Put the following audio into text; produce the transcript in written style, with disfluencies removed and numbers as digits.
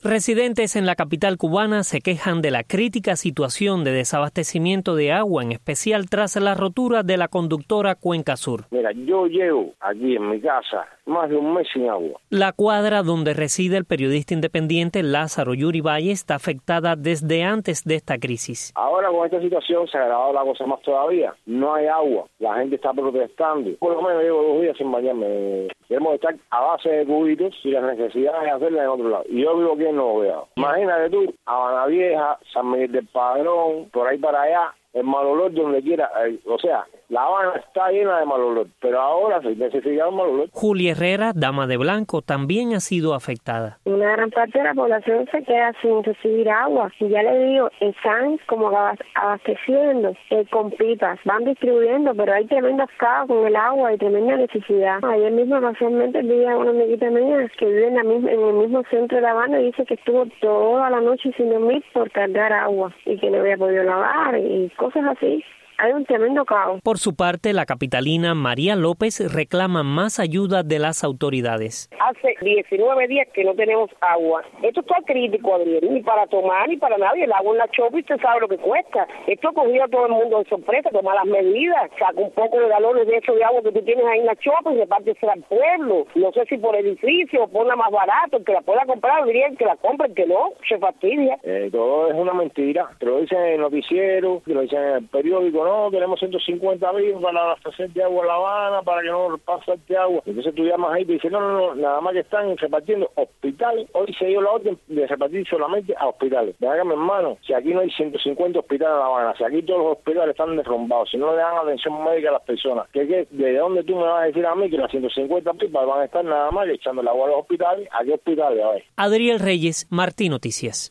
Residentes en la capital cubana se quejan de la crítica situación de desabastecimiento de agua, en especial tras la rotura de la conductora Cuenca Sur. Mira, yo llevo aquí en mi casa más de un mes sin agua. La cuadra donde reside el periodista independiente Lázaro Yuri Valle está afectada desde antes de esta crisis. Ahora con esta situación se ha agravado la cosa más todavía. No hay agua, la gente está protestando. Por lo menos llevo 2 días sin bañarme. Queremos estar a base de cubitos y la necesidad es hacerla en otro lado. Y yo vivo aquí en Nuevo Viejo. Imagínate tú, Habana Vieja, San Miguel del Padrón, por ahí para allá, el mal olor donde quiera. O sea, La Habana está llena de mal olor, pero ahora se necesita un mal olor. Julia Herrera, dama de blanco, también ha sido afectada. Una gran parte de la población se queda sin recibir agua. Y ya le digo, están como abasteciendo con pipas, van distribuyendo, pero hay tremendas caos con el agua y tremenda necesidad. Ayer mismo casualmente vi a una amiguita mía que vive en el mismo centro de La Habana y dice que estuvo toda la noche sin dormir por cargar agua y que no había podido lavar y cosas así. Hay un tremendo caos. Por su parte, la capitalina María López reclama más ayuda de las autoridades. Hace 19 días que no tenemos agua. Esto está crítico, Adriel, ni para tomar ni para nadie. El agua en la chopa y usted sabe lo que cuesta. Esto cogió a todo el mundo de sorpresa, toma las medidas, saca un poco de galones de eso de agua que tú tienes ahí en la chopa y repártesela al pueblo. No sé si por edificio o ponla más barato, el que la pueda comprar, Adriel, que la compre, el que no, se fastidia. Todo es una mentira. Te lo dicen en el noticiero, te lo dicen en el periódico. No, tenemos 150 vivos para abastecerte agua en La Habana, para que no pase agua. Entonces tú llamas ahí y te dicen, no, nada más que están repartiendo hospitales. Hoy se dio la orden de repartir solamente a hospitales. Venga, mi hermano, si aquí no hay 150 hospitales en La Habana, si aquí todos los hospitales están derrumbados, si no le dan atención médica a las personas, ¿de dónde tú me vas a decir a mí que las 150 pipas van a estar nada más echando el agua a los hospitales? ¿A qué hospitales? A ver. Adriel Reyes, Martí Noticias.